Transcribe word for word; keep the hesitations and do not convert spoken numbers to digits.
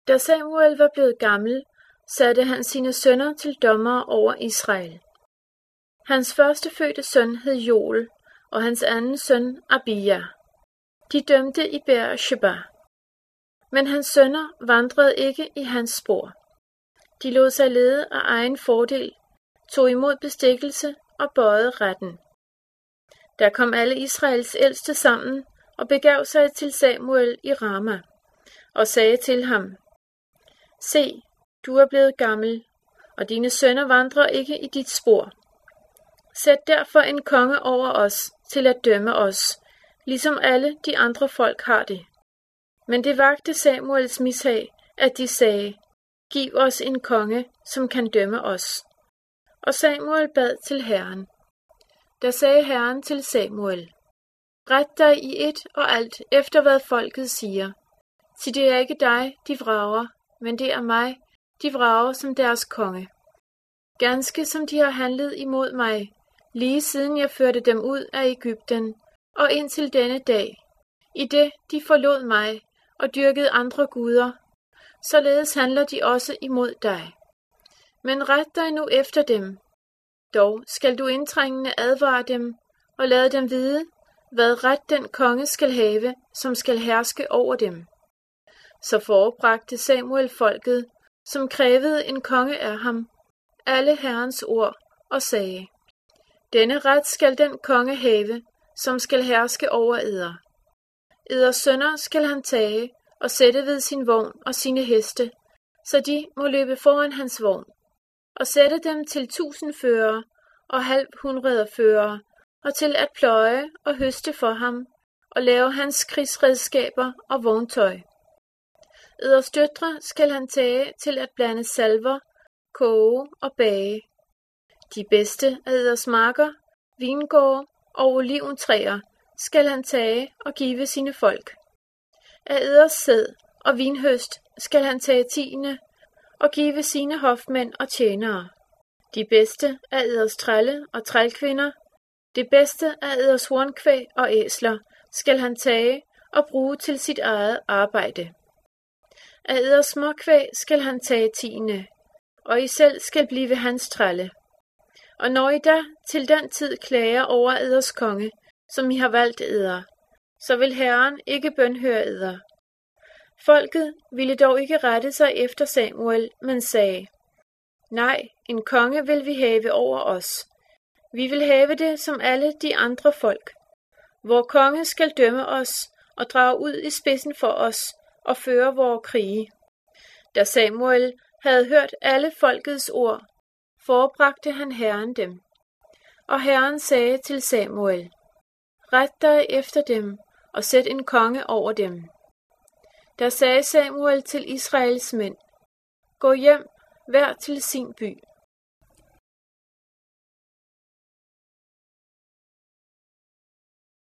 Da Samuel var blevet gammel, satte han sine sønner til dommere over Israel. Hans førstefødte søn hed Joel, og hans anden søn Abia. De dømte i Beer-sheba. Men hans sønner vandrede ikke i hans spor. De lod sig lede af egen fordel, tog imod bestikkelse og bøjede retten. Der kom alle Israels ældste sammen og begav sig til Samuel i Rama og sagde til ham: Se, du er blevet gammel, og dine sønner vandrer ikke i dit spor. Sæt derfor en konge over os til at dømme os, ligesom alle de andre folk har det. Men det vagte Samuels mishag, at de sagde: Giv os en konge, som kan dømme os. Og Samuel bad til Herren. Da sagde Herren til Samuel: Ret dig i et og alt efter hvad folket siger. Sig det er ikke dig, de vrager, men det er mig, de vrager som deres konge. Ganske som de har handlet imod mig, lige siden jeg førte dem ud af Egypten, og indtil denne dag, i det de forlod mig og dyrkede andre guder, således handler de også imod dig. Men ret dig nu efter dem. Dog skal du indtrængende advare dem og lade dem vide, hvad ret den konge skal have, som skal herske over dem. Så forebragte Samuel folket, som krævede en konge af ham, alle Herrens ord og sagde: Denne ret skal den konge have, som skal herske over eder. Eders sønner skal han tage og sætte ved sin vogn og sine heste, så de må løbe foran hans vogn, og sætte dem til tusind førere og halv hundrede førere, og til at pløje og høste for ham, og lave hans krigsredskaber og vogntøj. Eders døtre skal han tage til at blande salver, koge og bage. De bedste af eders marker, vingårde og oliventræer skal han tage og give sine folk. Af eders sæd og vinhøst skal han tage tiende og give sine hofmænd og tjenere. De bedste af eders trælle og trælkvinder, det bedste af eders hornkvæg og æsler skal han tage og bruge til sit eget arbejde. Af eders småkvæg skal han tage tiende, og I selv skal blive hans trælle. Og når I da til den tid klager over eders konge, som I har valgt eder, så vil Herren ikke bønhøre eder. Folket ville dog ikke rette sig efter Samuel, men sagde: Nej, en konge vil vi have over os. Vi vil have det som alle de andre folk. Vor konge skal dømme os og drage ud i spidsen for os og føre vore krige. Da Samuel havde hørt alle folkets ord, forbragte han Herren dem. Og Herren sagde til Samuel: Ret dig efter dem og sæt en konge over dem. Da sagde Samuel til Israels mænd: Gå hjem, hver til sin by.